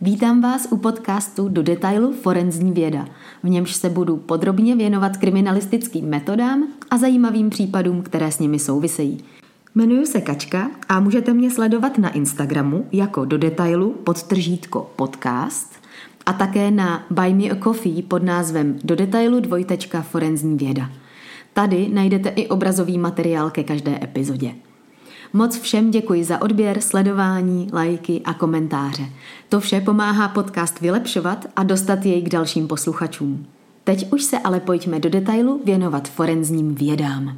Vítám vás u podcastu Do detailu forenzní věda, v němž se budu podrobně věnovat kriminalistickým metodám a zajímavým případům, které s nimi souvisejí. Jmenuji se Kačka a můžete mě sledovat na Instagramu jako Do detailu _podcast a také na Buy Me a Coffee pod názvem Do detailu forenzní věda. Tady najdete i obrazový materiál ke každé epizodě. Moc všem děkuji za odběr, sledování, lajky a komentáře. To vše pomáhá podcast vylepšovat a dostat jej k dalším posluchačům. Teď už se ale pojďme do detailu věnovat forenzním vědám.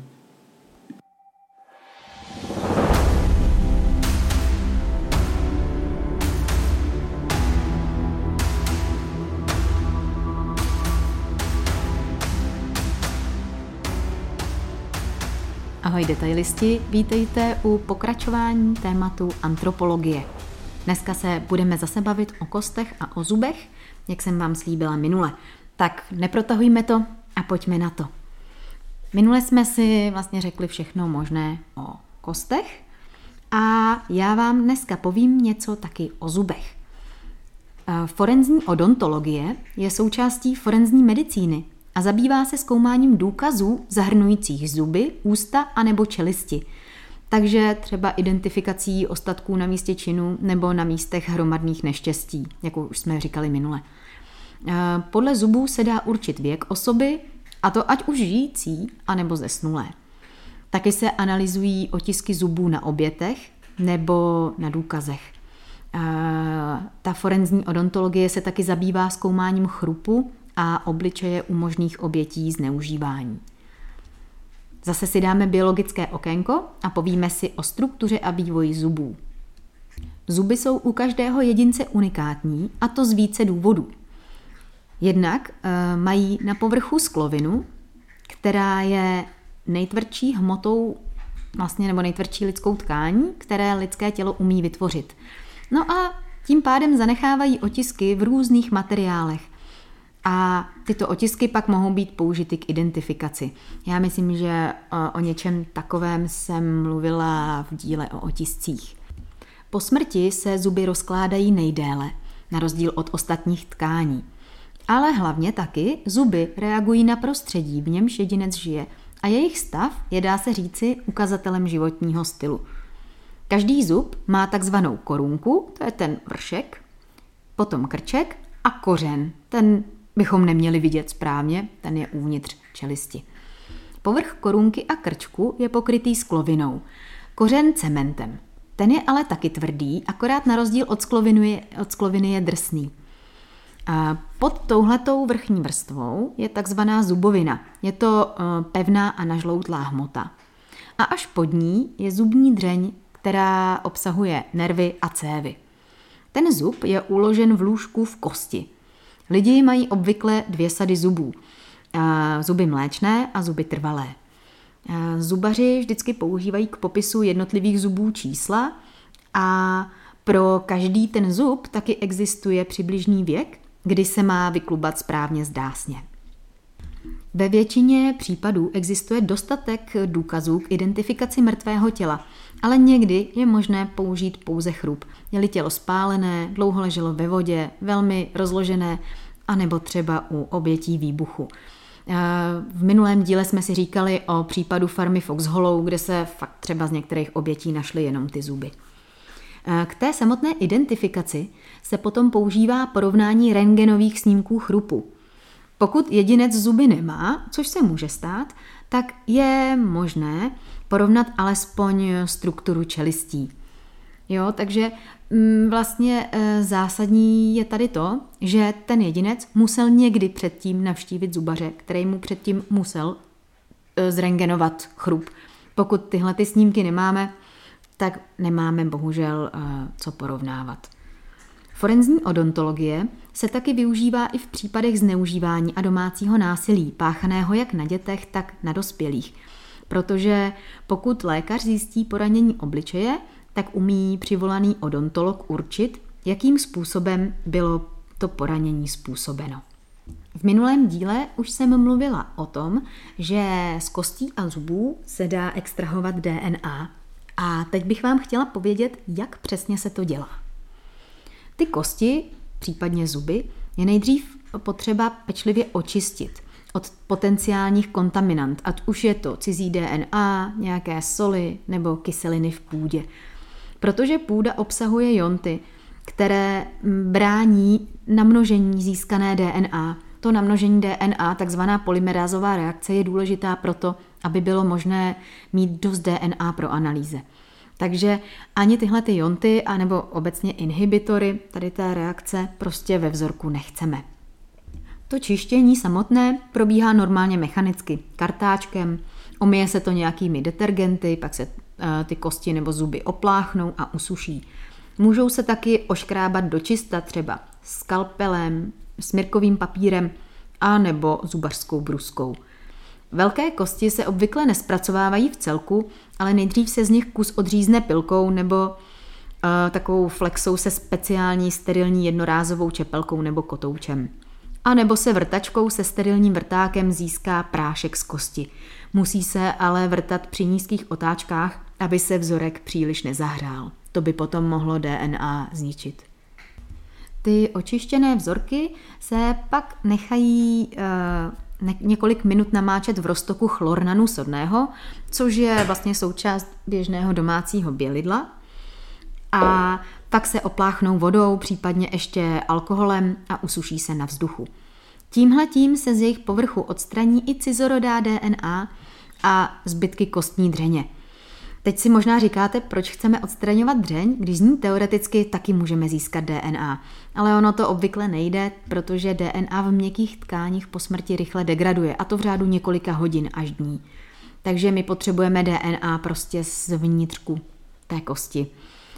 Ahoj detailisti, vítejte u pokračování tématu antropologie. Dneska se budeme zase bavit o kostech a o zubech, jak jsem vám slíbila minule. Tak neprotahujme to a pojďme na to. Minule jsme si vlastně řekli všechno možné o kostech a já vám dneska povím něco taky o zubech. Forenzní odontologie je součástí forenzní medicíny a zabývá se zkoumáním důkazů zahrnujících zuby, ústa anebo čelisti. Takže třeba identifikací ostatků na místě činu nebo na místech hromadných neštěstí, jako už jsme říkali minule. Podle zubů se dá určit věk osoby, a to ať už žijící, anebo zesnulé. Taky se analyzují otisky zubů na obětech nebo na důkazech. Ta forenzní odontologie se taky zabývá zkoumáním chrupu a obličeje u možných obětí zneužívání. Zase si dáme biologické okénko a povíme si o struktuře a vývoji zubů. Zuby jsou u každého jedince unikátní, a to z více důvodů. Jednak mají na povrchu sklovinu, která je nejtvrdší hmotou, nebo nejtvrdší lidskou tkání, které lidské tělo umí vytvořit. No a tím pádem zanechávají otisky v různých materiálech. A tyto otisky pak mohou být použity k identifikaci. Já myslím, že o něčem takovém jsem mluvila v díle o otiscích. Po smrti se zuby rozkládají nejdéle, na rozdíl od ostatních tkání. Ale hlavně taky zuby reagují na prostředí, v němž jedinec žije, a jejich stav je, dá se říci, ukazatelem životního stylu. Každý zub má takzvanou korunku, to je ten vršek, potom krček a kořen, ten bychom neměli vidět správně, ten je uvnitř čelisti. Povrch korunky a krčku je pokrytý sklovinou, kořen cementem. Ten je ale taky tvrdý, akorát na rozdíl od skloviny je drsný. A pod touhletou vrchní vrstvou je takzvaná zubovina. Je to pevná a nažloutlá hmota. A až pod ní je zubní dřeň, která obsahuje nervy a cévy. Ten zub je uložen v lůžku v kosti. Lidi mají obvykle 2 sady zubů. Zuby mléčné a zuby trvalé. Zubaři vždycky používají k popisu jednotlivých zubů čísla a pro každý ten zub taky existuje přibližný věk, kdy se má vyklubat správně zdásně. Ve většině případů existuje dostatek důkazů k identifikaci mrtvého těla, ale někdy je možné použít pouze chrup. Je-li tělo spálené, dlouho leželo ve vodě, velmi rozložené, anebo třeba u obětí výbuchu. V minulém díle jsme si říkali o případu farmy Fox Hollow, kde se fakt třeba z některých obětí našly jenom ty zuby. K té samotné identifikaci se potom používá porovnání rentgenových snímků chrupu. Pokud jedinec zuby nemá, což se může stát, tak je možné porovnat alespoň strukturu čelistí. Jo, takže vlastně zásadní je tady to, že ten jedinec musel někdy předtím navštívit zubaře, který mu předtím musel zrentgenovat chrup. Pokud tyhle ty snímky nemáme, tak nemáme bohužel co porovnávat. Forenzní odontologie se taky využívá i v případech zneužívání a domácího násilí, páchaného jak na dětech, tak na dospělých. Protože pokud lékař zjistí poranění obličeje, tak umí přivolaný odontolog určit, jakým způsobem bylo to poranění způsobeno. V minulém díle už jsem mluvila o tom, že z kostí a zubů se dá extrahovat DNA. A teď bych vám chtěla povědět, jak přesně se to dělá. Ty kosti případně zuby, je nejdřív potřeba pečlivě očistit od potenciálních kontaminant, ať už je to cizí DNA, nějaké soli nebo kyseliny v půdě. Protože půda obsahuje jonty, které brání namnožení získané DNA. To namnožení DNA, takzvaná polymerázová reakce, je důležitá proto, aby bylo možné mít dost DNA pro analýze. Takže ani tyhle ty jonty, anebo obecně inhibitory tady té reakce prostě ve vzorku nechceme. To čištění samotné probíhá normálně mechanicky, kartáčkem, omyje se to nějakými detergenty, pak se ty kosti nebo zuby opláchnou a usuší. Můžou se taky oškrábat do čista třeba skalpelem, smyrkovým papírem a nebo zubařskou bruskou. Velké kosti se obvykle nespracovávají v celku, ale nejdřív se z nich kus odřízne pilkou nebo takovou flexou se speciální sterilní jednorázovou čepelkou nebo kotoučem. A nebo se vrtačkou se sterilním vrtákem získá prášek z kosti. Musí se ale vrtat při nízkých otáčkách, aby se vzorek příliš nezahřál. To by potom mohlo DNA zničit. Ty očištěné vzorky se pak nechají několik minut namáčet v roztoku chlornanu sodného, což je vlastně součást běžného domácího bělidla. A pak se opláchnou vodou, případně ještě alkoholem a usuší se na vzduchu. Tímhletím se z jejich povrchu odstraní i cizorodá DNA a zbytky kostní dřeně. Teď si možná říkáte, proč chceme odstraňovat dřeň, když z ní teoreticky taky můžeme získat DNA. Ale ono to obvykle nejde, protože DNA v měkkých tkáních po smrti rychle degraduje, a to v řádu několika hodin až dní. Takže my potřebujeme DNA prostě z vnitřku té kosti,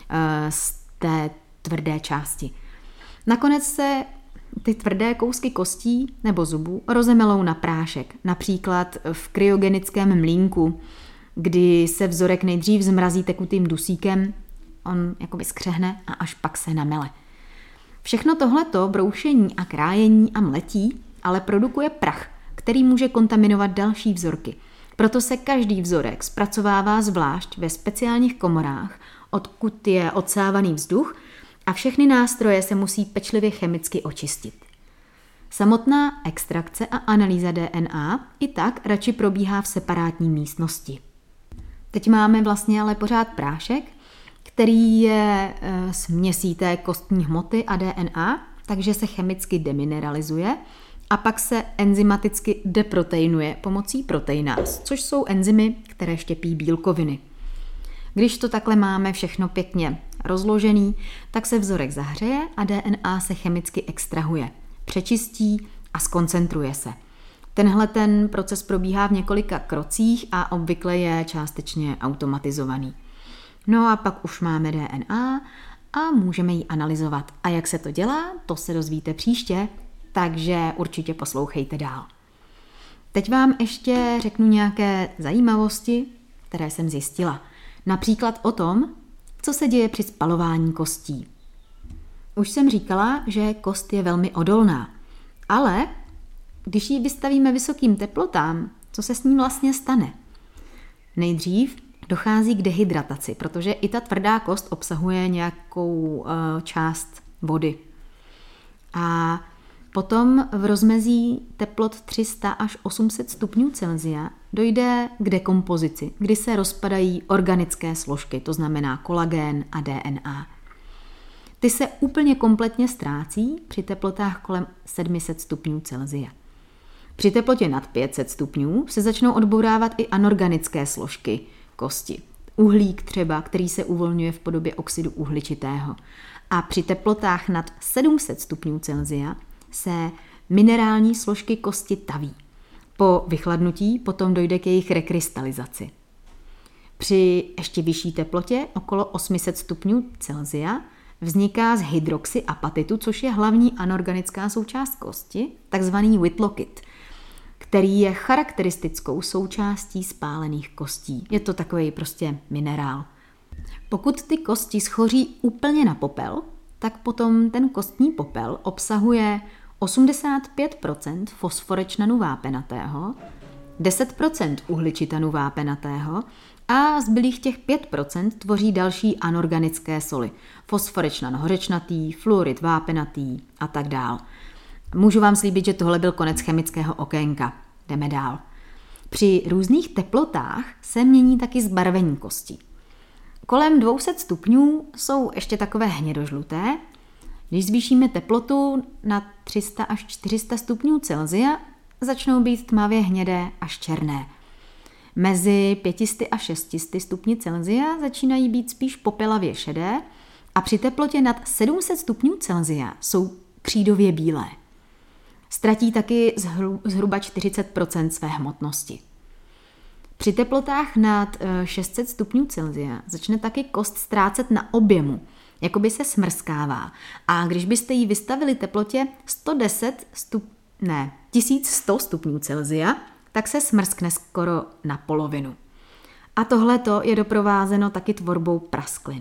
z té tvrdé části. Nakonec se ty tvrdé kousky kostí nebo zubů rozemelou na prášek, například v kryogenickém mlýnku, kdy se vzorek nejdřív zmrazí tekutým dusíkem, on jakoby skřehne a až pak se namele. Všechno tohleto broušení a krájení a mletí ale produkuje prach, který může kontaminovat další vzorky. Proto se každý vzorek zpracovává zvlášť ve speciálních komorách, odkud je odsávaný vzduch, a všechny nástroje se musí pečlivě chemicky očistit. Samotná extrakce a analýza DNA i tak radši probíhá v separátní místnosti. Teď máme vlastně ale pořád prášek, který je směsí té kostní hmoty a DNA, takže se chemicky demineralizuje a pak se enzymaticky deproteinuje pomocí proteinaz, což jsou enzymy, které štěpí bílkoviny. Když to takhle máme všechno pěkně rozložený, tak se vzorek zahřeje a DNA se chemicky extrahuje, přečistí a zkoncentruje se. Tenhle proces probíhá v několika krocích a obvykle je částečně automatizovaný. No a pak už máme DNA a můžeme ji analyzovat. A jak se to dělá, to se dozvíte příště, takže určitě poslouchejte dál. Teď vám ještě řeknu nějaké zajímavosti, které jsem zjistila. Například o tom, co se děje při spalování kostí. Už jsem říkala, že kost je velmi odolná, ale když ji vystavíme vysokým teplotám, co se s ní vlastně stane? Nejdřív dochází k dehydrataci, protože i ta tvrdá kost obsahuje nějakou část vody. A potom v rozmezí teplot 300 až 800 stupňů Celsia dojde k dekompozici, kdy se rozpadají organické složky, to znamená kolagén a DNA. Ty se úplně kompletně ztrácí při teplotách kolem 700 stupňů Celsia. Při teplotě nad 500 stupňů se začnou odbourávat i anorganické složky kosti. Uhlík třeba, který se uvolňuje v podobě oxidu uhličitého. A při teplotách nad 700 stupňů Celsia se minerální složky kosti taví. Po vychladnutí potom dojde k jejich rekrystalizaci. Při ještě vyšší teplotě, okolo 800 stupňů Celsia, vzniká z hydroxyapatitu, což je hlavní anorganická součást kosti, takzvaný Whitlockit, který je charakteristickou součástí spálených kostí. Je to takový prostě minerál. Pokud ty kosti schoří úplně na popel, tak potom ten kostní popel obsahuje 85% fosforečnanu vápenatého, 10% uhličitanu vápenatého A zbylých těch 5% tvoří další anorganické soli. Fosforečnan hořečnatý, fluorid vápenatý a tak dál. Můžu vám slíbit, že tohle byl konec chemického okénka. Jdeme dál. Při různých teplotách se mění taky zbarvení kosti. Kolem 200 stupňů jsou ještě takové hnědožluté. Když zvýšíme teplotu na 300 až 400 stupňů Celsia, začnou být tmavě hnědé až černé. Mezi 500 a 600 stupni Celsia začínají být spíš popelavě šedé a při teplotě nad 700 stupňů Celsia jsou křídově bílé. Ztratí taky zhruba 40% své hmotnosti. Při teplotách nad 600 stupňů Celsia začne taky kost ztrácet na objemu, jakoby se smrskává. A když byste ji vystavili teplotě 1100 stupňů Celsia, tak se smrskne skoro na polovinu. A tohleto je doprovázeno taky tvorbou prasklin.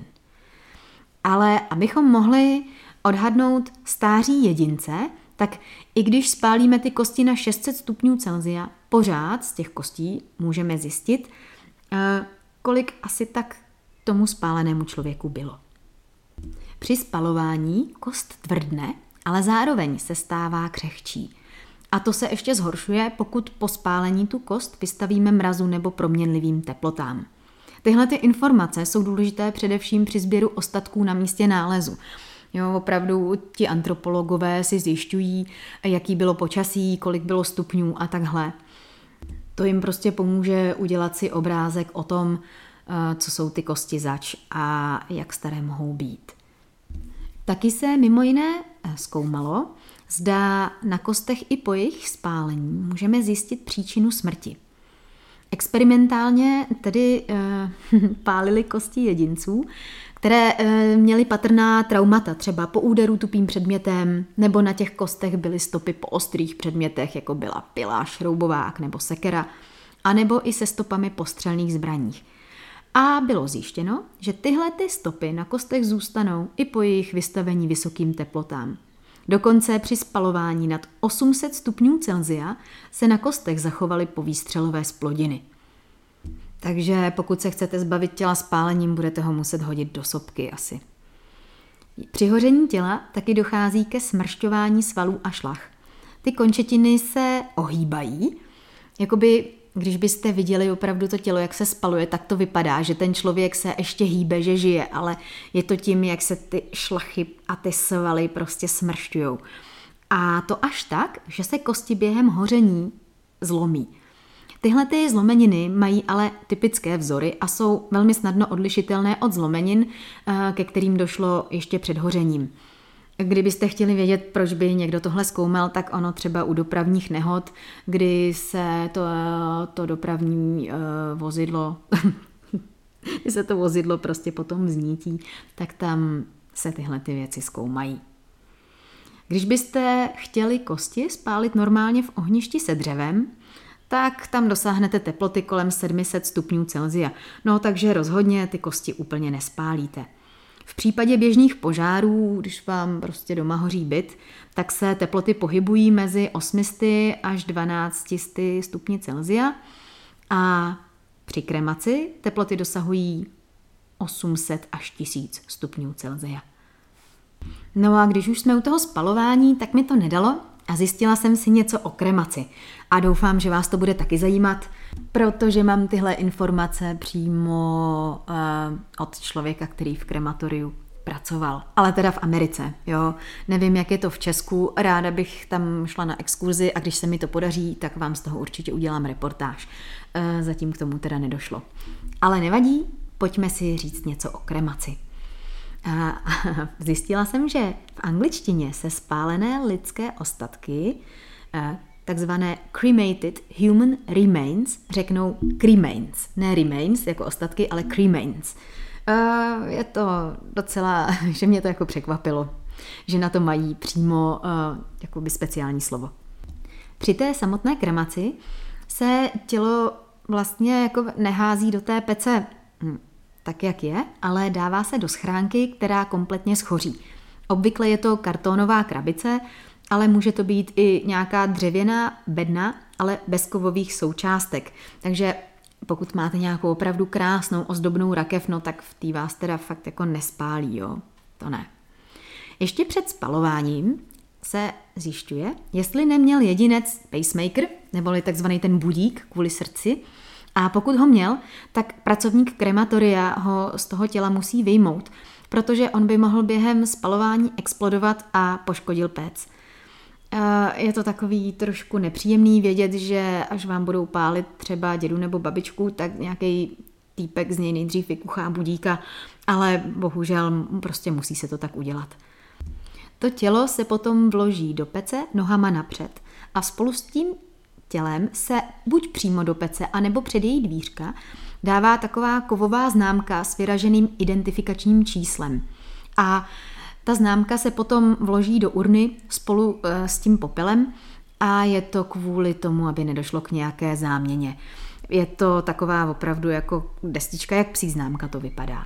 Ale abychom mohli odhadnout stáří jedince, tak i když spálíme ty kosti na 600 stupňů Celsia, pořád z těch kostí můžeme zjistit, kolik asi tak tomu spálenému člověku bylo. Při spalování kost tvrdne, ale zároveň se stává křehčí. A to se ještě zhoršuje, pokud po spálení tu kost vystavíme mrazu nebo proměnlivým teplotám. Tyhle ty informace jsou důležité především při sběru ostatků na místě nálezu. Jo, opravdu ti antropologové si zjišťují, jaký bylo počasí, kolik bylo stupňů a takhle. To jim prostě pomůže udělat si obrázek o tom, co jsou ty kosti zač a jak staré mohou být. Taky se mimo jiné zkoumalo, zda na kostech i po jejich spálení můžeme zjistit příčinu smrti. Experimentálně tedy pálili kosti jedinců, které měly patrná traumata, třeba po úderu tupým předmětem, nebo na těch kostech byly stopy po ostrých předmětech, jako byla pila, šroubovák nebo sekera, anebo i se stopami po střelných zbraních. A bylo zjištěno, že tyhle ty stopy na kostech zůstanou i po jejich vystavení vysokým teplotám. Dokonce při spalování nad 800 stupňů Celsia se na kostech zachovaly povýstřelové zplodiny. Takže pokud se chcete zbavit těla spálením, budete ho muset hodit do sopky asi. Při hoření těla taky dochází ke smršťování svalů a šlach. Ty končetiny se ohýbají, jakoby když byste viděli opravdu to tělo, jak se spaluje, tak to vypadá, že ten člověk se ještě hýbe, že žije, ale je to tím, jak se ty šlachy a ty svaly prostě smršťujou. A to až tak, že se kosti během hoření zlomí. Tyhle ty zlomeniny mají ale typické vzory a jsou velmi snadno odlišitelné od zlomenin, ke kterým došlo ještě před hořením. Kdybyste chtěli vědět, proč by někdo tohle zkoumal, tak ono třeba u dopravních nehod, kdy se to dopravní vozidlo, kdy se to vozidlo prostě potom vznítí, tak tam se tyhle ty věci zkoumají. Když byste chtěli kosti spálit normálně v ohništi se dřevem, tak tam dosáhnete teploty kolem 700 stupňů Celsia. No takže rozhodně ty kosti úplně nespálíte. V případě běžných požárů, když vám prostě doma hoří byt, tak se teploty pohybují mezi 800 až 1200 stupni Celsia a při kremaci teploty dosahují 800 až 1000 stupňů Celsia. No a když už jsme u toho spalování, tak mi to nedalo a zjistila jsem si něco o kremaci. A doufám, že vás to bude taky zajímat, protože mám tyhle informace přímo od člověka, který v krematoriu pracoval. Ale teda v Americe, jo. Nevím, jak je to v Česku, ráda bych tam šla na exkurzi a když se mi to podaří, tak vám z toho určitě udělám reportáž. Zatím k tomu teda nedošlo. Ale nevadí, pojďme si říct něco o kremaci. A zjistila jsem, že v angličtině se spálené lidské ostatky, takzvané cremated human remains, řeknou cremains. Ne remains jako ostatky, ale cremains. Je to docela, že mě to jako překvapilo, že na to mají přímo jakoby speciální slovo. Při té samotné kremaci se tělo vlastně jako nehází do té pece tak, jak je, ale dává se do schránky, která kompletně schoří. Obvykle je to kartonová krabice, ale může to být i nějaká dřevěná bedna, ale bez kovových součástek. Takže pokud máte nějakou opravdu krásnou ozdobnou rakev, no tak v té vás teda fakt jako nespálí, jo. To ne. Ještě před spalováním se zjišťuje, jestli neměl jedinec pacemaker, neboli takzvaný ten budík kvůli srdci, a pokud ho měl, tak pracovník krematoria ho z toho těla musí vyjmout, protože on by mohl během spalování explodovat a poškodil pec. Je to takový trošku nepříjemný vědět, že až vám budou pálit třeba dědu nebo babičku, tak nějaký týpek z něj nejdřív vykuchá budíka, ale bohužel prostě musí se to tak udělat. To tělo se potom vloží do pece nohama napřed a spolu s tím tělem se buď přímo do pece, anebo před její dvířka dává taková kovová známka s vyraženým identifikačním číslem. A ta známka se potom vloží do urny spolu s tím popelem a je to kvůli tomu, aby nedošlo k nějaké záměně. Je to taková opravdu jako destička, jak psí známka to vypadá.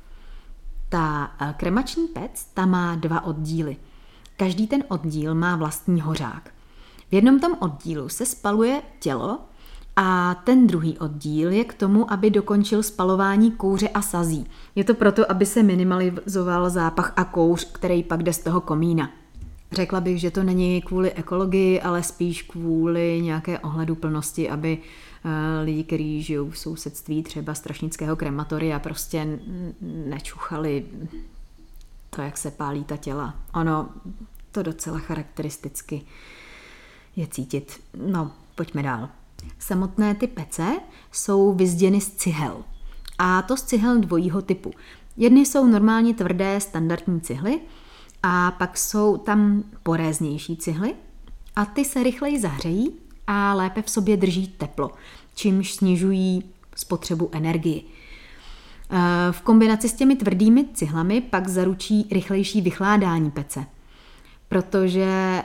Ta kremační pec, ta má 2 oddíly. Každý ten oddíl má vlastní hořák. V jednom tom oddílu se spaluje tělo a ten druhý oddíl je k tomu, aby dokončil spalování kouře a sazí. Je to proto, aby se minimalizoval zápach a kouř, který pak jde z toho komína. Řekla bych, že to není kvůli ekologii, ale spíš kvůli nějaké ohleduplnosti, aby lidi, kteří žijou v sousedství třeba strašnického krematoria, prostě nečuchali to, jak se pálí ta těla. Ono to docela charakteristicky je cítit. No, pojďme dál. Samotné ty pece jsou vyzděny z cihel. A to z cihel dvojího typu. Jedny jsou normálně tvrdé standardní cihly a pak jsou tam poréznější cihly a ty se rychleji zahřejí a lépe v sobě drží teplo, čímž snižují spotřebu energii. V kombinaci s těmi tvrdými cihlami pak zaručí rychlejší vychládání pece, protože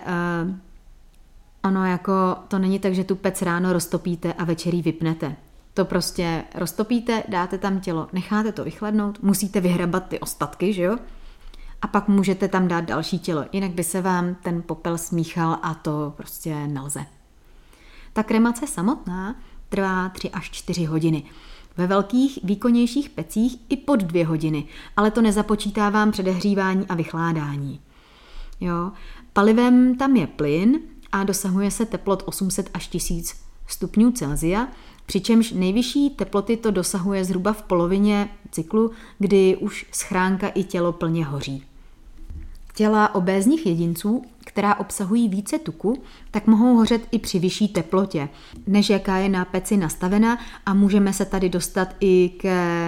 ono jako to není tak, že tu pec ráno roztopíte a večer ji vypnete. To prostě roztopíte, dáte tam tělo, necháte to vychladnout, musíte vyhrabat ty ostatky, že jo? A pak můžete tam dát další tělo, jinak by se vám ten popel smíchal a to prostě nelze. Ta kremace samotná trvá 3 až 4 hodiny. Ve velkých, výkonnějších pecích i pod 2 hodiny, ale to nezapočítávám předehřívání a vychládání. Jo? Palivem tam je plyn a dosahuje se teplot 800 až 1000 stupňů Celsia, přičemž nejvyšší teploty to dosahuje zhruba v polovině cyklu, kdy už schránka i tělo plně hoří. Těla obézních jedinců, která obsahují více tuku, tak mohou hořet i při vyšší teplotě, než jaká je na peci nastavena a můžeme se tady dostat i k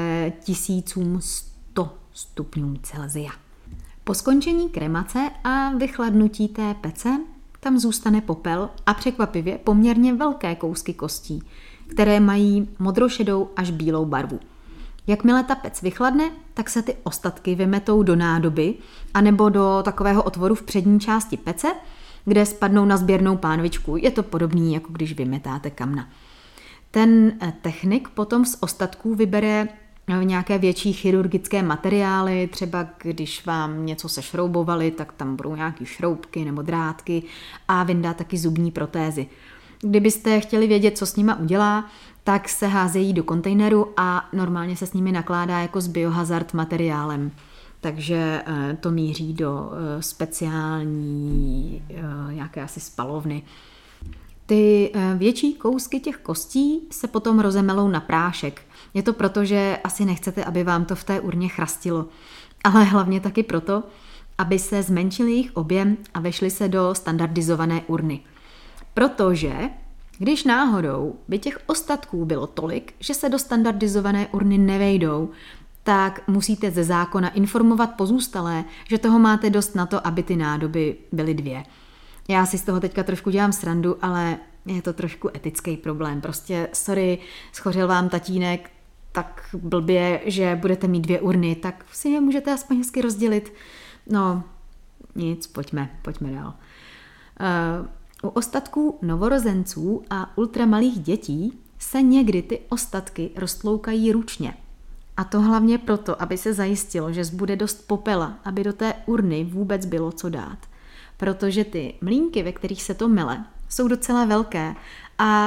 1100 stupňům Celsia. Po skončení kremace a vychladnutí té pece tam zůstane popel a překvapivě poměrně velké kousky kostí, které mají modrošedou až bílou barvu. Jakmile ta pec vychladne, tak se ty ostatky vymetou do nádoby anebo do takového otvoru v přední části pece, kde spadnou na sběrnou pánvičku. Je to podobný, jako když vymetáte kamna. Ten technik potom z ostatků vybere nějaké větší chirurgické materiály, třeba když vám něco sešroubovali, tak tam budou nějaké šroubky nebo drátky a vyndá taky zubní protézy. Kdybyste chtěli vědět, co s nima udělá, tak se házejí do kontejneru a normálně se s nimi nakládá jako s biohazard materiálem. Takže to míří do speciální nějaké asi spalovny. Ty větší kousky těch kostí se potom rozemelou na prášek. Je to proto, že asi nechcete, aby vám to v té urně chrastilo, ale hlavně taky proto, aby se zmenšil jejich objem a vešly se do standardizované urny. Protože když náhodou by těch ostatků bylo tolik, že se do standardizované urny nevejdou, tak musíte ze zákona informovat pozůstalé, že toho máte dost na to, aby ty nádoby byly 2. Já si z toho teďka trošku dělám srandu, ale je to trošku etický problém. Prostě sorry, schořel vám tatínek tak blbě, že budete mít 2 urny, tak si je můžete aspoň hezky rozdělit. No, nic, pojďme dál. U ostatků novorozenců a ultramalých dětí se někdy ty ostatky roztloukají ručně. A to hlavně proto, aby se zajistilo, že zbude dost popela, aby do té urny vůbec bylo co dát. Protože ty mlýnky, ve kterých se to mele, jsou docela velké a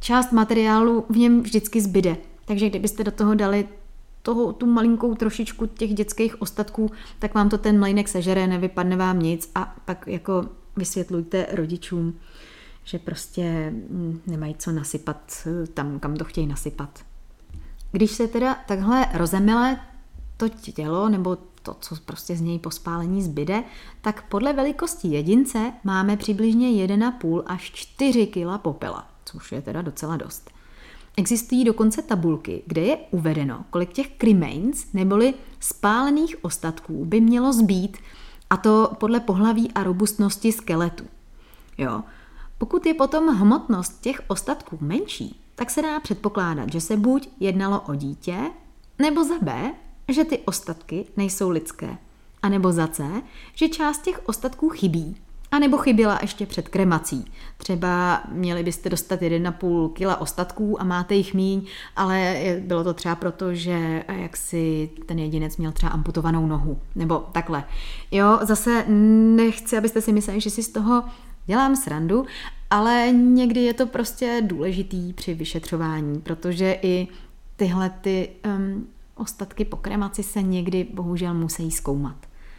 část materiálu v něm vždycky zbyde. Takže kdybyste do toho dali tu malinkou trošičku těch dětských ostatků, tak vám to ten mlejnek sežere, nevypadne vám nic a pak jako vysvětlujte rodičům, že prostě nemají co nasypat tam, kam to chtějí nasypat. Když se teda takhle rozemile to tělo nebo to, co prostě z něj po spálení zbyde, tak podle velikosti jedince máme přibližně 1,5 až 4 kg popela, což je teda docela dost. Existují dokonce tabulky, kde je uvedeno, kolik těch cremains neboli spálených ostatků by mělo zbýt, a to podle pohlaví a robustnosti skeletu. Jo. Pokud je potom hmotnost těch ostatků menší, tak se dá předpokládat, že se buď jednalo o dítě, nebo za B, že ty ostatky nejsou lidské, a nebo za C, že část těch ostatků chybí, a nebo chyběla ještě před kremací. Třeba měli byste dostat 1,5 kg ostatků a máte jich míň, ale bylo to třeba proto, že jaksi ten jedinec měl třeba amputovanou nohu, nebo takhle. Jo, zase nechci, abyste si mysleli, že si z toho dělám srandu, ale někdy je to prostě důležitý při vyšetřování, protože i tyhle ostatky po kremaci se někdy bohužel musí zkoumat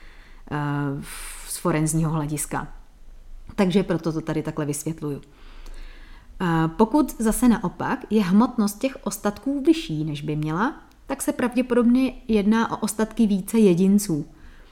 z forenzního hlediska. Takže proto to tady takhle vysvětluju. Pokud zase naopak je hmotnost těch ostatků vyšší, než by měla, tak se pravděpodobně jedná o ostatky více jedinců,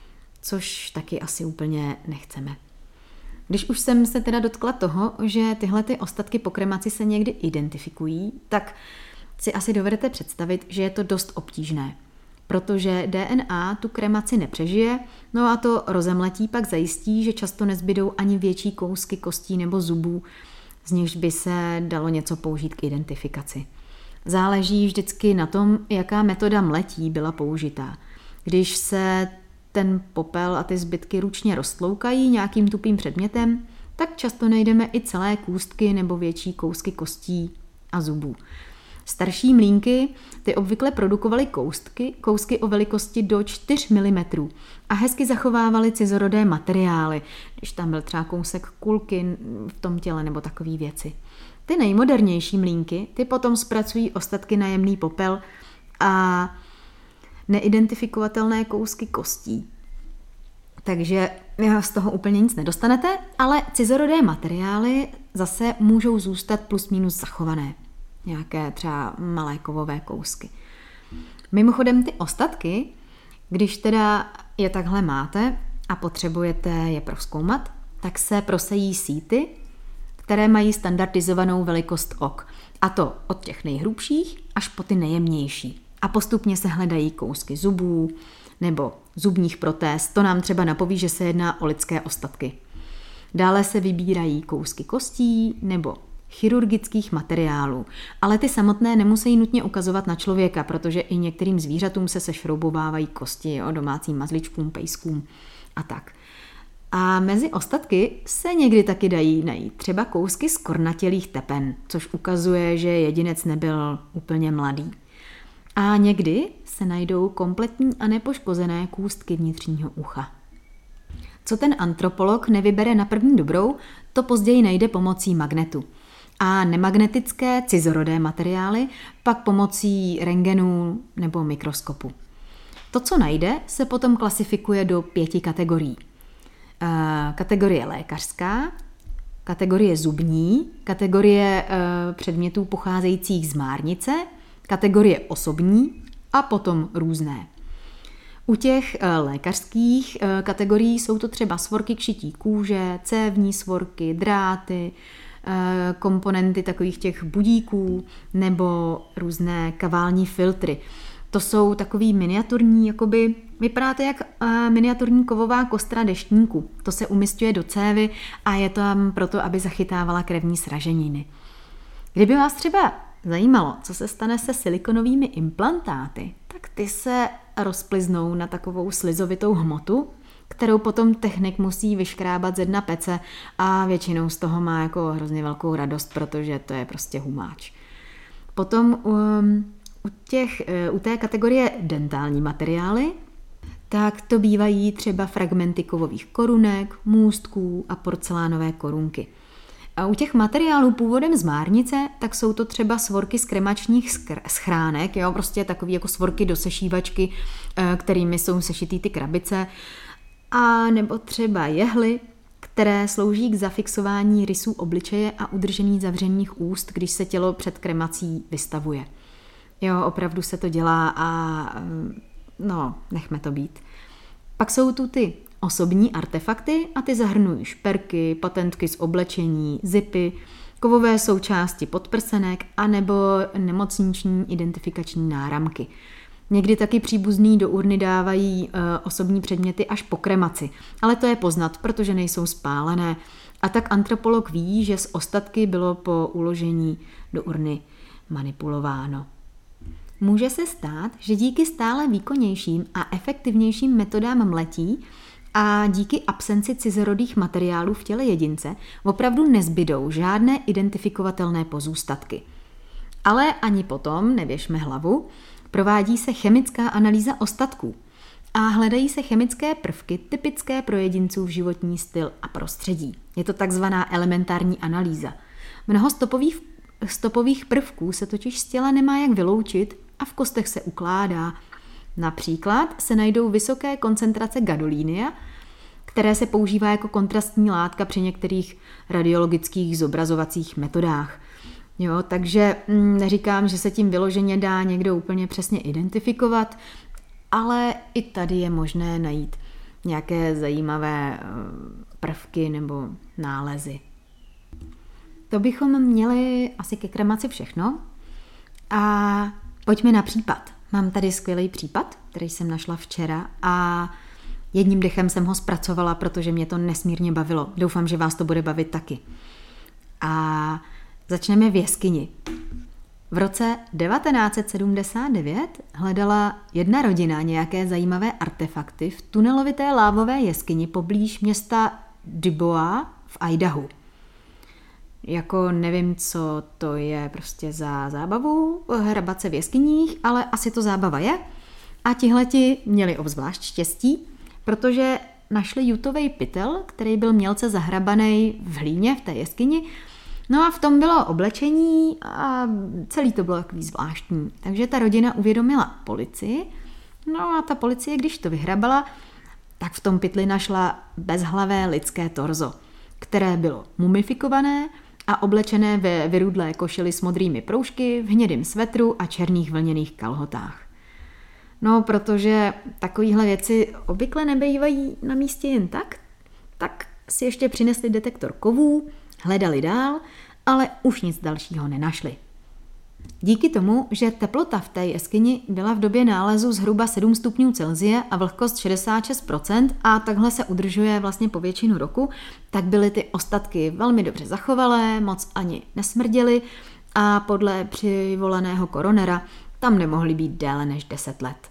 což taky asi úplně nechceme. Když už jsem se teda dotkla toho, že tyhle ty ostatky po kremaci se někdy identifikují, tak si asi dovedete představit, že je to dost obtížné, protože DNA tu kremaci nepřežije, no a to rozemletí pak zajistí, že často nezbydou ani větší kousky kostí nebo zubů, z nichž by se dalo něco použít k identifikaci. Záleží vždycky na tom, jaká metoda mletí byla použitá. Když se ten popel a ty zbytky ručně roztloukají nějakým tupým předmětem, tak často najdeme i celé kůstky nebo větší kousky kostí a zubů. Starší mlýnky ty obvykle produkovaly kousky o velikosti do 4 mm a hezky zachovávaly cizorodé materiály, když tam byl třeba kousek kulky v tom těle nebo takové věci. Ty nejmodernější mlýnky ty potom zpracují ostatky na jemný popel a neidentifikovatelné kousky kostí. Takže z toho úplně nic nedostanete, ale cizorodé materiály zase můžou zůstat plus minus zachované. Nějaké třeba malé kovové kousky. Mimochodem ty ostatky, když teda je takhle máte a potřebujete je prozkoumat, tak se prosejí síty, které mají standardizovanou velikost ok. A to od těch nejhrubších až po ty nejjemnější. A postupně se hledají kousky zubů nebo zubních protéz. To nám třeba napoví, že se jedná o lidské ostatky. Dále se vybírají kousky kostí nebo chirurgických materiálů, ale ty samotné nemusí nutně ukazovat na člověka, protože i některým zvířatům se sešroubovávají kosti, domácím mazličkům, pejskům a tak. A mezi ostatky se někdy taky dají najít třeba kousky z kornatělých tepen, což ukazuje, že jedinec nebyl úplně mladý. A někdy se najdou kompletní a nepoškozené kůstky vnitřního ucha. Co ten antropolog nevybere na první dobrou, to později najde pomocí magnetu. A nemagnetické cizorodé materiály pak pomocí rentgenu nebo mikroskopu. To, co najde, se potom klasifikuje do 5 kategorií. Kategorie lékařská, kategorie zubní, kategorie předmětů pocházejících z márnice, kategorie osobní a potom různé. U těch lékařských kategorií jsou to třeba svorky k šití kůže, cévní svorky, dráty, komponenty takových těch budíků nebo různé kavální filtry. To jsou takový miniaturní, jakoby, vypadá to jak miniaturní kovová kostra deštníku. To se umísťuje do cévy a je tam proto, aby zachytávala krevní sraženiny. Kdyby vás třeba zajímalo, co se stane se silikonovými implantáty, tak ty se rozpliznou na takovou slizovitou hmotu, kterou potom technik musí vyškrábat ze dna pece a většinou z toho má jako hrozně velkou radost, protože to je prostě humáč. Potom u té kategorie dentální materiály, tak to bývají třeba fragmenty kovových korunek, můstků a porcelánové korunky. A u těch materiálů původem z Márnice, tak jsou to třeba svorky z kremačních schránek, jo, prostě takový jako svorky do sešívačky, kterými jsou sešitý ty krabice, a nebo třeba jehly, které slouží k zafixování rysů obličeje a udržení zavřených úst, když se tělo před kremací vystavuje. Jo, opravdu se to dělá a no, nechme to být. Pak jsou tu ty osobní artefakty a ty zahrnují šperky, patentky z oblečení, zipy, kovové součásti podprsenek a nebo nemocniční identifikační náramky. Někdy taky příbuzní do urny dávají osobní předměty až po kremaci, ale to je poznat, protože nejsou spálené. A tak antropolog ví, že z ostatky bylo po uložení do urny manipulováno. Může se stát, že díky stále výkonnějším a efektivnějším metodám mletí a díky absenci cizorodých materiálů v těle jedince opravdu nezbydou žádné identifikovatelné pozůstatky. Ale ani potom, nevěšme hlavu, provádí se chemická analýza ostatků a hledají se chemické prvky typické pro jedincův životní styl a prostředí. Je to takzvaná elementární analýza. Mnoho stopových prvků se totiž z těla nemá jak vyloučit a v kostech se ukládá. Například se najdou vysoké koncentrace gadolínia, které se používá jako kontrastní látka při některých radiologických zobrazovacích metodách. Jo, takže neříkám, že se tím vyloženě dá někdo úplně přesně identifikovat, ale i tady je možné najít nějaké zajímavé prvky nebo nálezy. To bychom měli asi ke kremaci všechno a pojďme na případ. Mám tady skvělý případ, který jsem našla včera a jedním dechem jsem ho zpracovala, protože mě to nesmírně bavilo. Doufám, že vás to bude bavit taky. A začneme v jeskyni. V roce 1979 hledala jedna rodina nějaké zajímavé artefakty v tunelovité lávové jeskyni poblíž města Dubois v Idahu. Jako nevím, co to je prostě za zábavu, hrabat se v jeskyních, ale asi to zábava je. A tihleti měli obzvlášť štěstí, protože našli jutovej pytel, který byl mělce zahrabaný v hlíně v té jeskyni. No a v tom bylo oblečení a celý to bylo takový zvláštní. Takže ta rodina uvědomila policii. No a ta policie, když to vyhrabala, tak v tom pytli našla bezhlavé lidské torzo, které bylo mumifikované a oblečené ve vyrudlé košili s modrými proužky, v hnědém svetru a černých vlněných kalhotách. No, protože takovéhle věci obvykle nebývají na místě jen tak si ještě přinesli detektor kovů, hledali dál, ale už nic dalšího nenašli. Díky tomu, že teplota v té jeskyni byla v době nálezu zhruba 7 stupňů Celsia a vlhkost 66% a takhle se udržuje vlastně po většinu roku, tak byly ty ostatky velmi dobře zachovalé, moc ani nesmrděly a podle přivolaného koronera tam nemohly být déle než 10 let.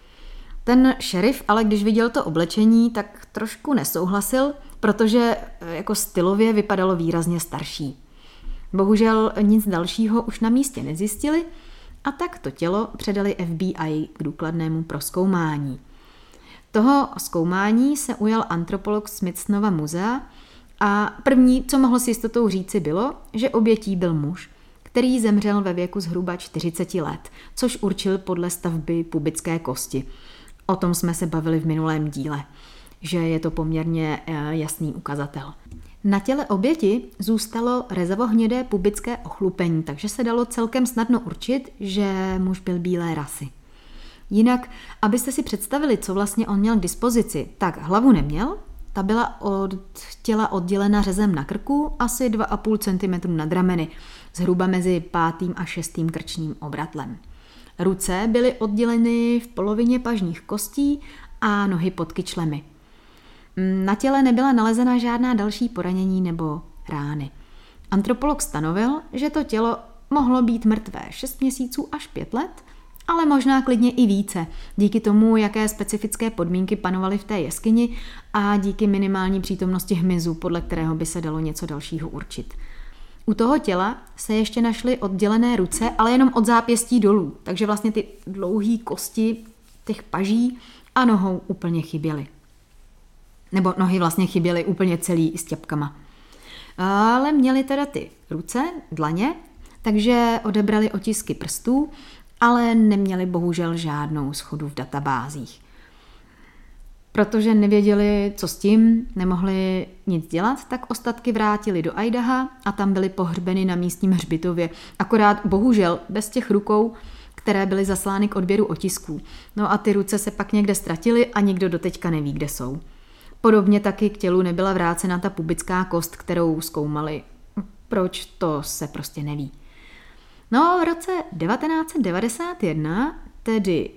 Ten šerif ale když viděl to oblečení, tak trošku nesouhlasil, protože jako stylově vypadalo výrazně starší. Bohužel nic dalšího už na místě nezjistili a tak to tělo předali FBI k důkladnému prozkoumání. Toho zkoumání se ujal antropolog Smithsonova muzea a první, co mohl s jistotou říci, bylo, že obětí byl muž, který zemřel ve věku zhruba 40 let, což určil podle stavby pubické kosti. O tom jsme se bavili v minulém díle, že je to poměrně jasný ukazatel. Na těle oběti zůstalo rezavohnědé pubické ochlupení, takže se dalo celkem snadno určit, že muž byl bílé rasy. Jinak, abyste si představili, co vlastně on měl k dispozici, tak hlavu neměl, ta byla od těla oddělena řezem na krku asi 2,5 cm nad rameny, zhruba mezi 5. a 6. krčním obratlem. Ruce byly odděleny v polovině pažních kostí a nohy pod kyčlemi. Na těle nebyla nalezena žádná další poranění nebo rány. Antropolog stanovil, že to tělo mohlo být mrtvé 6 měsíců až 5 let, ale možná klidně i více, díky tomu, jaké specifické podmínky panovaly v té jeskyni a díky minimální přítomnosti hmyzu, podle kterého by se dalo něco dalšího určit. U toho těla se ještě našly oddělené ruce, ale jenom od zápěstí dolů, takže vlastně ty dlouhé kosti těch paží a nohou úplně chyběly. Nebo nohy vlastně chyběly úplně celý s ťapkama. Ale měli teda ty ruce, dlaně, takže odebrali otisky prstů, ale neměli bohužel žádnou shodu v databázích. Protože nevěděli, co s tím, nemohli nic dělat, tak ostatky vrátili do Idaha a tam byly pohřbeny na místním hřbitově. Akorát bohužel bez těch rukou, které byly zaslány k odběru otisků. No a ty ruce se pak někde ztratily a nikdo doteďka neví, kde jsou. Podobně taky k tělu nebyla vrácena ta pubická kost, kterou zkoumali. Proč, to se prostě neví. No v roce 1991, tedy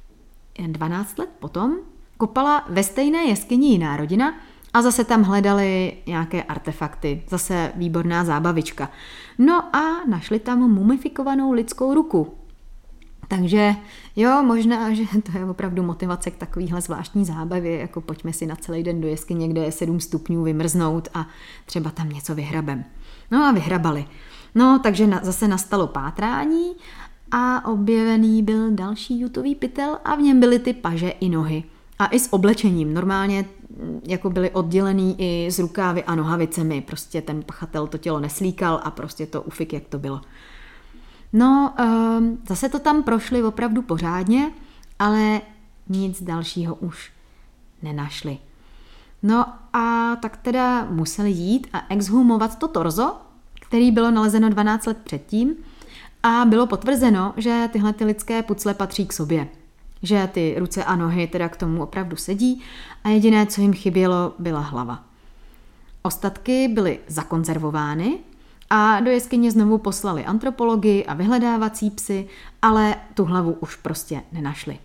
12 let potom, kopala ve stejné jeskyni jiná rodina a zase tam hledali nějaké artefakty. Zase výborná zábavička. No a našli tam mumifikovanou lidskou ruku. Takže jo, možná, že to je opravdu motivace k takovýhle zvláštní zábavě, jako pojďme si na celý den do jeskyně, kde je 7 stupňů, vymrznout a třeba tam něco vyhrabem. No a vyhrabali. No, takže zase nastalo pátrání a objevený byl další jutový pytel a v něm byly ty paže i nohy. A i s oblečením. Normálně jako byly oddělený i s rukávy a nohavicemi. Prostě ten pachatel to tělo neslíkal a prostě to ufik, jak to bylo. No, zase to tam prošli opravdu pořádně, ale nic dalšího už nenašli. No a tak teda museli jít a exhumovat to torzo, který bylo nalezeno 12 let předtím a bylo potvrzeno, že tyhle ty lidské pucle patří k sobě. Že ty ruce a nohy teda k tomu opravdu sedí a jediné, co jim chybělo, byla hlava. Ostatky byly zakonzervovány a do jeskyně znovu poslali antropologii a vyhledávací psy, ale tu hlavu už prostě nenašli.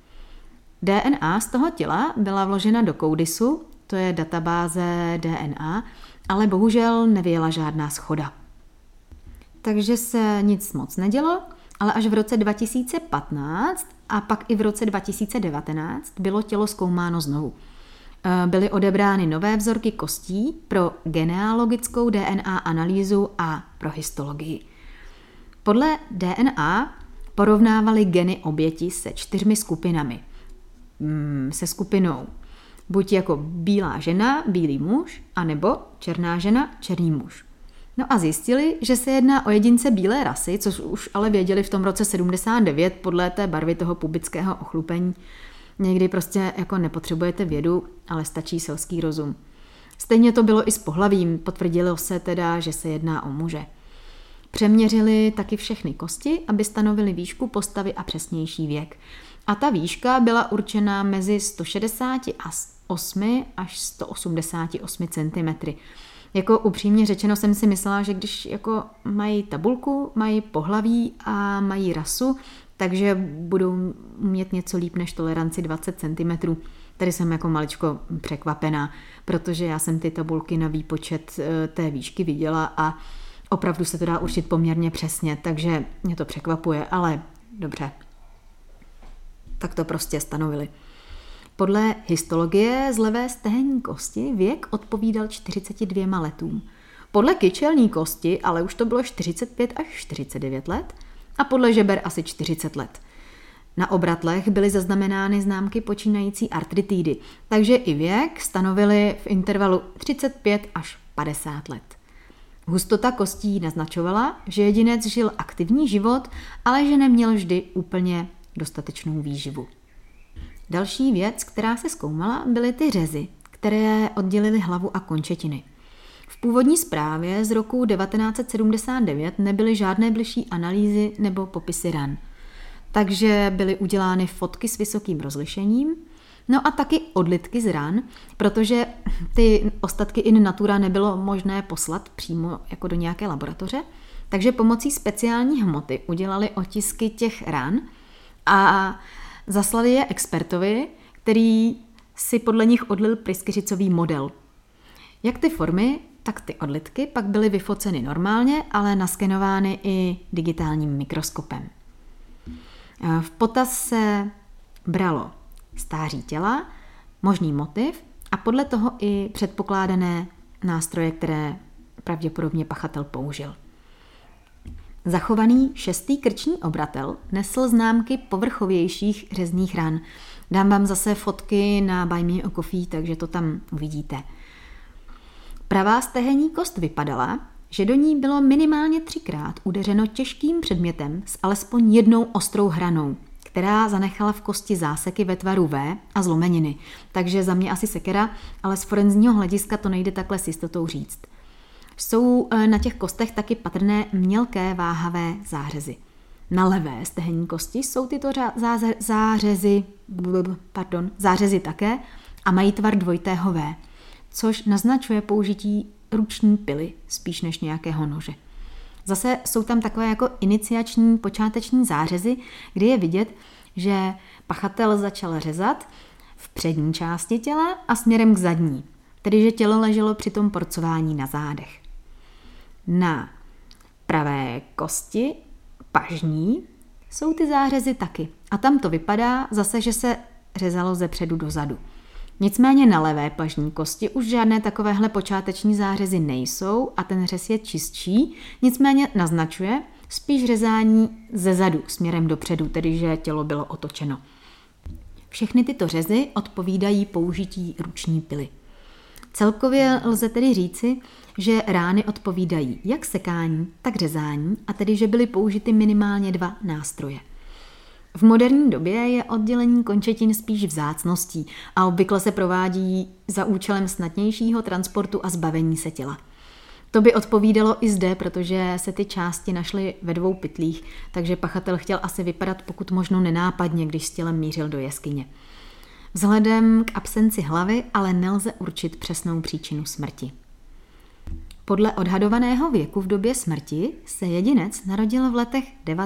DNA z toho těla byla vložena do Coudisu, to je databáze DNA, ale bohužel nevyjela žádná shoda. Takže se nic moc nedělo, ale až v roce 2015 a pak i v roce 2019 bylo tělo zkoumáno znovu. Byly odebrány nové vzorky kostí pro genealogickou DNA analýzu a pro histologii. Podle DNA porovnávali geny oběti se 4 skupinami. Se skupinou buď jako bílá žena, bílý muž, anebo černá žena, černý muž. No a zjistili, že se jedná o jedince bílé rasy, což už ale věděli v tom roce 79 podle té barvy toho pubického ochlupení. Někdy prostě jako nepotřebujete vědu, ale stačí selský rozum. Stejně to bylo i s pohlavím, potvrdilo se teda, že se jedná o muže. Přeměřili taky všechny kosti, aby stanovili výšku postavy a přesnější věk. A ta výška byla určena mezi 168 až 188 cm. Jako upřímně řečeno jsem si myslela, že když jako mají tabulku, mají pohlaví a mají rasu, takže budou mít něco líp než toleranci 20 cm. Tady jsem jako maličko překvapená, protože já jsem ty tabulky na výpočet té výšky viděla a opravdu se to dá určit poměrně přesně, takže mě to překvapuje, ale dobře. Tak to prostě stanovili. Podle histologie z levé stehenní kosti věk odpovídal 42 letům. Podle kyčelní kosti ale už to bylo 45 až 49 let a podle žeber asi 40 let. Na obratlech byly zaznamenány známky počínající artritidy, takže i věk stanovili v intervalu 35 až 50 let. Hustota kostí naznačovala, že jedinec žil aktivní život, ale že neměl vždy úplně dostatečnou výživu. Další věc, která se zkoumala, byly ty řezy, které oddělily hlavu a končetiny. V původní zprávě z roku 1979 nebyly žádné bližší analýzy nebo popisy ran. Takže byly udělány fotky s vysokým rozlišením, no a taky odlitky z ran, protože ty ostatky in natura nebylo možné poslat přímo jako do nějaké laboratoře, takže pomocí speciální hmoty udělali otisky těch ran a zaslali je expertovi, který si podle nich odlil pryskyřicový model. Jak ty formy, tak ty odlitky pak byly vyfoceny normálně, ale naskenovány i digitálním mikroskopem. V potaz se bralo stáří těla, možný motiv a podle toho i předpokládané nástroje, které pravděpodobně pachatel použil. Zachovaný 6. krční obratel nesl známky povrchovějších řezných ran. Dám vám zase fotky na Buy Me a Coffee, takže to tam uvidíte. Pravá stehenní kost vypadala, že do ní bylo minimálně 3krát udeřeno těžkým předmětem s alespoň jednou ostrou hranou, která zanechala v kosti záseky ve tvaru V a zlomeniny. Takže za mě asi sekera, ale z forenzního hlediska to nejde takhle s jistotou říct. Jsou na těch kostech taky patrné mělké váhavé zářezy. Na levé stehenní kosti jsou tyto zářezy také a mají tvar dvojitého V, což naznačuje použití ruční pily spíš než nějakého nože. Zase jsou tam takové jako iniciační počáteční zářezy, kdy je vidět, že pachatel začal řezat v přední části těla a směrem k zadní, tedy že tělo leželo při tom porcování na zádech. Na pravé kosti pažní jsou ty zářezy taky a tam to vypadá zase, že se řezalo ze předu do zadu. Nicméně na levé pažní kosti už žádné takovéhle počáteční zářezy nejsou a ten řez je čistší, nicméně naznačuje spíš řezání ze zadu směrem dopředu, tedy že tělo bylo otočeno. Všechny tyto řezy odpovídají použití ruční pily. Celkově lze tedy říci, že rány odpovídají jak sekání, tak řezání, a tedy že byly použity minimálně 2 nástroje. V moderní době je oddělení končetin spíš vzácností a obvykle se provádí za účelem snadnějšího transportu a zbavení se těla. To by odpovídalo i zde, protože se ty části našly ve 2 pytlích, takže pachatel chtěl asi vypadat pokud možno nenápadně, když s tělem mířil do jeskyně. Vzhledem k absenci hlavy ale nelze určit přesnou příčinu smrti. Podle odhadovaného věku v době smrti se jedinec narodil v letech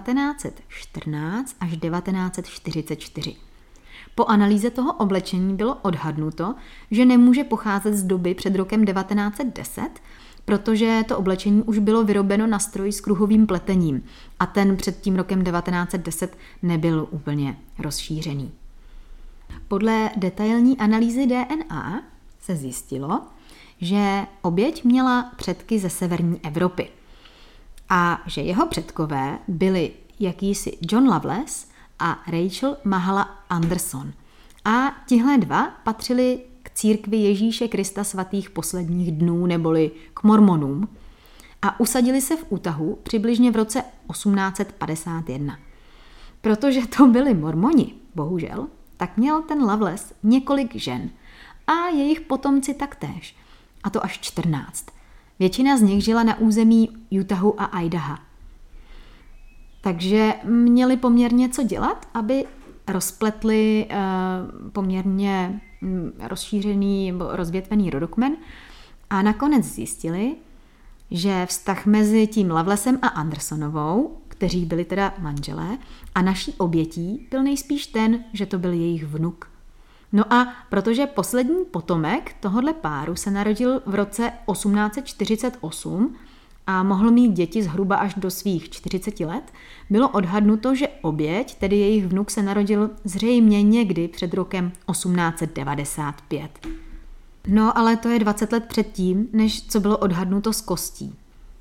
1914 až 1944. Po analýze toho oblečení bylo odhadnuto, že nemůže pocházet z doby před rokem 1910, protože to oblečení už bylo vyrobeno na stroji s kruhovým pletením a ten před tím rokem 1910 nebyl úplně rozšířený. Podle detailní analýzy DNA se zjistilo, že oběť měla předky ze severní Evropy a že jeho předkové byli jakýsi John Loveless a Rachel Mahala Anderson. A tihle 2 patřili k církvi Ježíše Krista svatých posledních dnů neboli k mormonům a usadili se v Utahu přibližně v roce 1851. Protože to byli mormoni, bohužel, tak měl ten Loveless několik žen a jejich potomci taktéž, a to až 14. Většina z nich žila na území Utahu a Idaha. Takže měli poměrně co dělat, aby rozpletli poměrně rozšířený nebo rozvětvený rodokmen a nakonec zjistili, že vztah mezi tím Lovelessem a Andersonovou, kteří byli teda manželé, a naší obětí byl nejspíš ten, že to byl jejich vnuk. No a protože poslední potomek tohodle páru se narodil v roce 1848 a mohl mít děti zhruba až do svých 40 let, bylo odhadnuto, že oběť, tedy jejich vnuk, se narodil zřejmě někdy před rokem 1895. No ale to je 20 let předtím, než co bylo odhadnuto z kostí.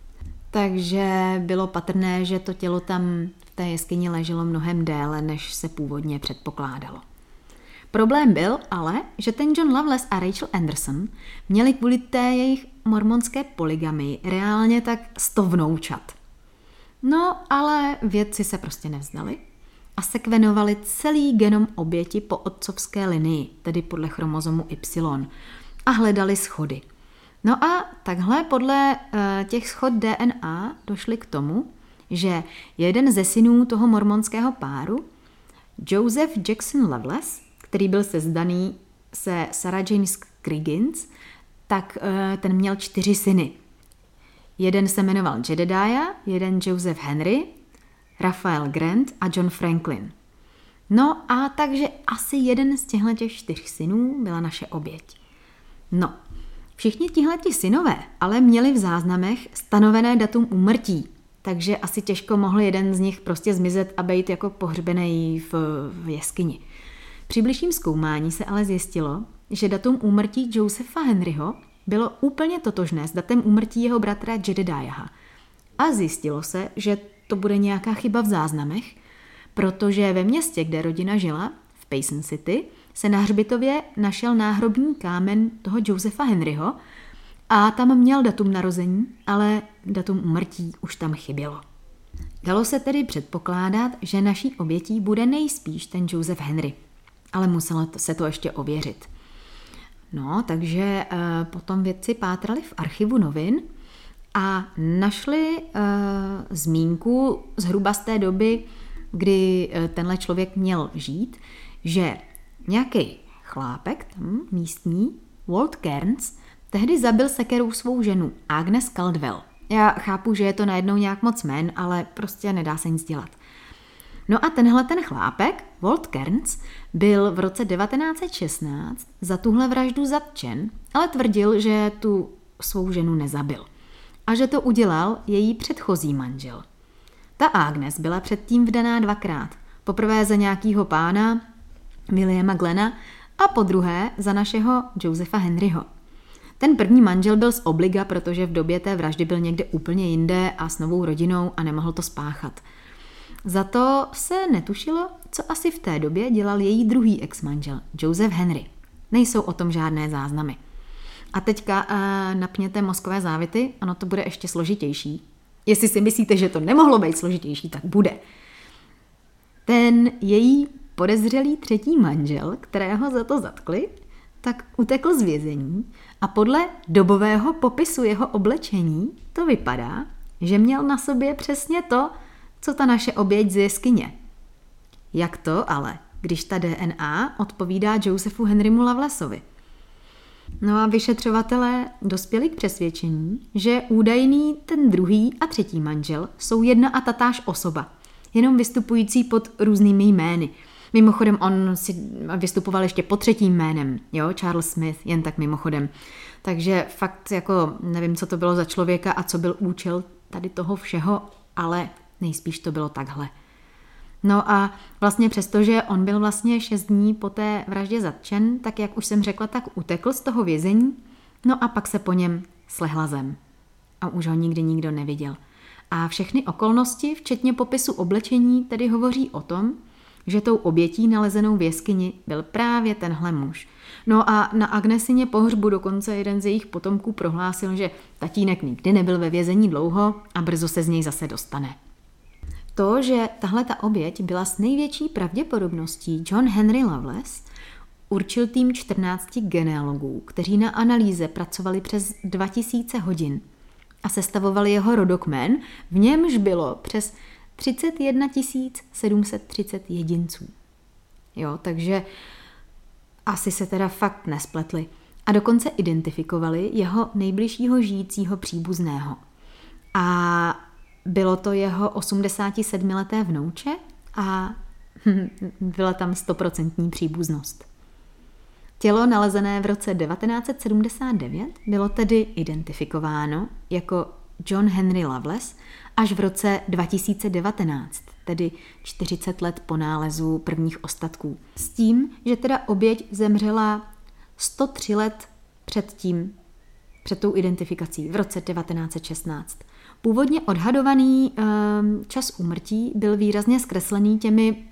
Takže bylo patrné, že to tělo tam v té jeskyni leželo mnohem déle, než se původně předpokládalo. Problém byl ale, že ten John Loveless a Rachel Anderson měli kvůli té jejich mormonské polygamii reálně tak 100 vnoučat. No, ale vědci se prostě nevzdali a sekvenovali celý genom oběti po otcovské linii, tedy podle chromozomu Y, a hledali schody. No a takhle podle těch shod DNA došli k tomu, že jeden ze synů toho mormonského páru, Joseph Jackson Loveless, který byl sezdaný se Sarah Jane Scriggins, tak ten měl 4 syny. Jeden se jmenoval Jedediah, jeden Joseph Henry, Raphael Grant a John Franklin. No a takže asi jeden z těchto 4 synů byla naše oběť. No, všichni tihleti synové ale měli v záznamech stanovené datum úmrtí, takže asi těžko mohl jeden z nich prostě zmizet a být jako pohřbený v jeskyni. Při bližším zkoumání se ale zjistilo, že datum úmrtí Josepha Henryho bylo úplně totožné s datem úmrtí jeho bratra Jedediaha. A zjistilo se, že to bude nějaká chyba v záznamech, protože ve městě, kde rodina žila, v Payson City, se na hřbitově našel náhrobní kámen toho Josepha Henryho a tam měl datum narození, ale datum úmrtí už tam chybělo. Dalo se tedy předpokládat, že naší obětí bude nejspíš ten Joseph Henry, ale muselo se to ještě ověřit. No, takže potom vědci pátrali v archivu novin a našli zmínku zhruba z té doby, kdy tenhle člověk měl žít, že nějaký chlápek tam místní, Walt Cairns, tehdy zabil sekerou svou ženu Agnes Caldwell. Já chápu, že je to najednou nějak moc jmen, ale prostě nedá se nic dělat. No a tenhle ten chlápek, Walt Cairns, byl v roce 1916 za tuhle vraždu zatčen, ale tvrdil, že tu svou ženu nezabil. A že to udělal její předchozí manžel. Ta Agnes byla předtím vdaná dvakrát. Poprvé za nějakýho pána, Williama Glena, a podruhé za našeho Josepha Henryho. Ten první manžel byl z obliga, protože v době té vraždy byl někde úplně jinde a s novou rodinou a nemohl to spáchat. Za to se netušilo, co asi v té době dělal její druhý ex-manžel, Joseph Henry. Nejsou o tom žádné záznamy. A teďka napněte mozkové závity, ono to bude ještě složitější. Jestli si myslíte, že to nemohlo být složitější, tak bude. Ten její podezřelý třetí manžel, kterého za to zatkli, tak utekl z vězení a podle dobového popisu jeho oblečení to vypadá, že měl na sobě přesně to, co ta naše oběť z jeskyně. Jak to ale, když ta DNA odpovídá Josephu Henrymu Lovelaceovi? No a vyšetřovatelé dospěli k přesvědčení, že údajný ten druhý a třetí manžel jsou jedna a tatáž osoba, jenom vystupující pod různými jmény. Mimochodem on si vystupoval ještě pod třetím jménem, jo, Charles Smith, jen tak mimochodem. Takže fakt jako nevím, co to bylo za člověka a co byl účel tady toho všeho, ale nejspíš to bylo takhle. No a vlastně přestože on byl vlastně 6 dní po té vraždě zatčen, tak jak už jsem řekla, tak utekl z toho vězení, no a pak se po něm slehla zem. A už ho nikdy nikdo neviděl. A všechny okolnosti, včetně popisu oblečení, tedy hovoří o tom, že tou obětí nalezenou v jeskyni byl právě tenhle muž. No a na Agnesině pohřbu dokonce jeden z jejich potomků prohlásil, že tatínek nikdy nebyl ve vězení dlouho a brzo se z něj zase dostane. To, že tahle ta oběť byla s největší pravděpodobností John Henry Lovelace, určil tým 14 genealogů, kteří na analýze pracovali přes 2000 hodin a sestavovali jeho rodokmen, v němž bylo přes 31 730 jedinců. Jo, takže asi se teda fakt nespletli. A dokonce identifikovali jeho nejbližšího žijícího příbuzného. A bylo to jeho 87leté vnouče a byla tam 100% příbuznost. Tělo nalezené v roce 1979 bylo tedy identifikováno jako John Henry Lovelace až v roce 2019, tedy 40 let po nálezu prvních ostatků. S tím, že teda oběť zemřela 103 let před tou identifikací v roce 1916. Původně odhadovaný čas úmrtí byl výrazně zkreslený těmi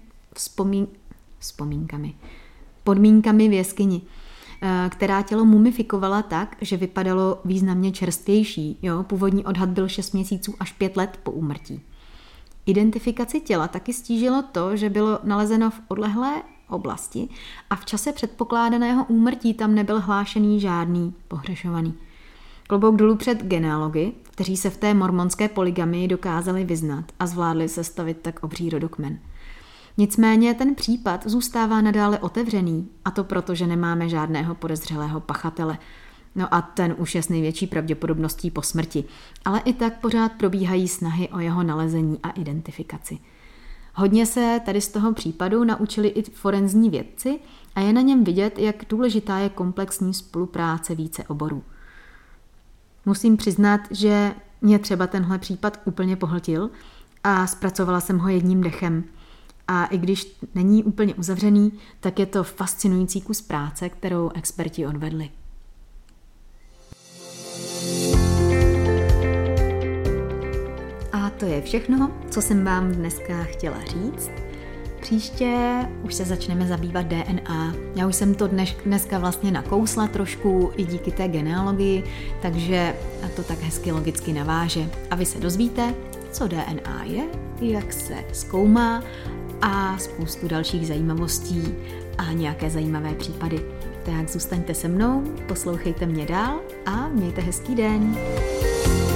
podmínkami v jeskyni, která tělo mumifikovala tak, že vypadalo významně čerstvější. Jo? Původní odhad byl 6 měsíců až 5 let po úmrtí. Identifikaci těla taky stížilo to, že bylo nalezeno v odlehlé oblasti a v čase předpokládaného úmrtí tam nebyl hlášený žádný pohřešovaný. Klobouk dolů před genealogy, kteří se v té mormonské polygamii dokázali vyznat a zvládli sestavit tak obří rodokmen. Nicméně ten případ zůstává nadále otevřený, a to proto, že nemáme žádného podezřelého pachatele. No a ten už je s největší pravděpodobností po smrti, ale i tak pořád probíhají snahy o jeho nalezení a identifikaci. Hodně se tady z toho případu naučili i forenzní vědci a je na něm vidět, jak důležitá je komplexní spolupráce více oborů. Musím přiznat, že mě třeba tenhle případ úplně pohltil a zpracovala jsem ho jedním dechem. A i když není úplně uzavřený, tak je to fascinující kus práce, kterou experti odvedli. A to je všechno, co jsem vám dneska chtěla říct. Příště už se začneme zabývat DNA. Já už jsem to dneska vlastně nakousla trošku i díky té genealogii, takže to tak hezky logicky naváže. A vy se dozvíte, co DNA je, jak se zkoumá a spoustu dalších zajímavostí a nějaké zajímavé případy. Tak zůstaňte se mnou, poslouchejte mě dál a mějte hezký den.